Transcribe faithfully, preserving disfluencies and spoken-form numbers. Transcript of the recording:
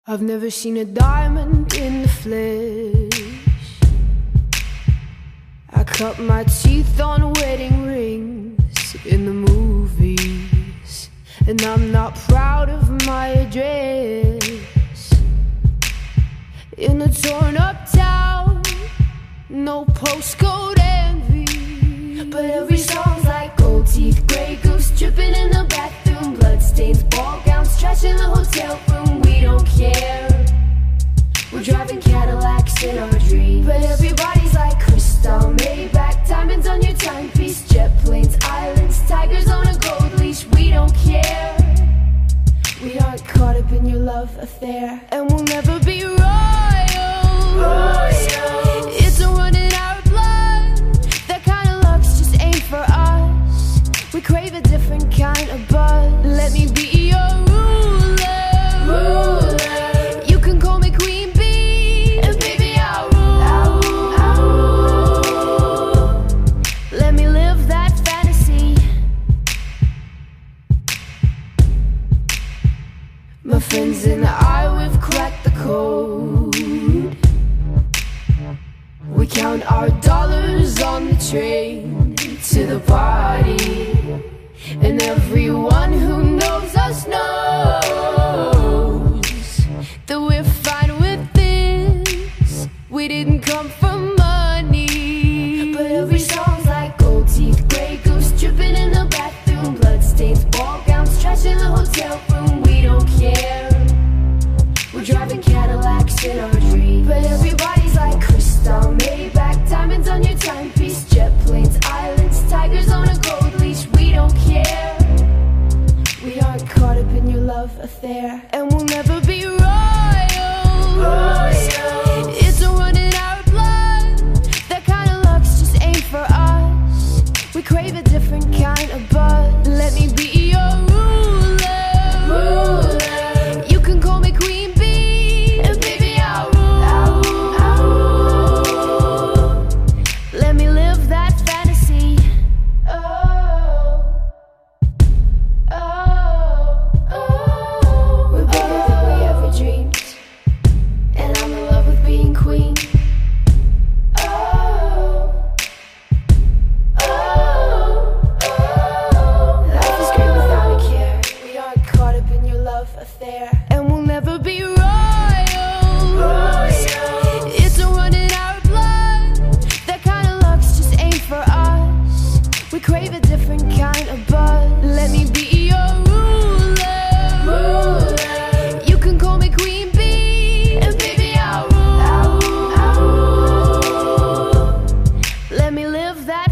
I've never seen a diamond in the flesh. I cut my teeth on wedding rings in the movies, and I'm not proud of my address. In a torn up town, no postcode envy, but every song's like gold teeth, grey goose dripping in the bathroom, bloodstains, ball gowns, trash in the hotel room. We don't care, we're driving Cadillacs in our dreams, but everybody's like crystal, Maybach, diamonds on your timepiece, jet planes, islands, tigers on a gold leash. We don't care, we aren't caught up in your love affair, and we'll never be royal. Royal. It's a run in our blood, that kind of luck's just ain't for us. We crave a different kind of buzz. Let me be your ruler, ruler. You can call me Queen Bee, and baby I'll rule, I'll rule. Let me live that fantasy. My friends and I, we've cracked the code. We count our dollars on the train to the party, and everyone who knows us knows that we're fine with this. We didn't come for money, but every song's like gold teeth, grey goose dripping in the bathroom, bloodstains, ball gowns, trash in the hotel room. We don't care, we're driving Cadillacs in our dreams, but everybody's like crystal, Maybach, diamonds on your timepiece, jet planes, islands, tigers on a gold leash. We don't care, we aren't caught up in your love affair, and we'll never be royal. Royal. It's a run in our blood, that kind of luck's just ain't for us. We crave a different kind of buzz. Let me be your ruler, ruler. You can call me Queen Bee, and baby I'll rule, I'll rule. Let me live that fantasy. Oh, oh, oh. We're bigger than we ever dreamed, and I'm in love with being queen. Oh, oh, oh. Life is great without a care. We aren't caught up in your love affair, and we'll never be royal. Royal. It's a run in our blood, that kind of luck's just ain't for us. We crave a different kind of buzz. Let me be your ruler, ruler. You can call me Queen Bee, and baby I'll rule, I'll rule. Let me live that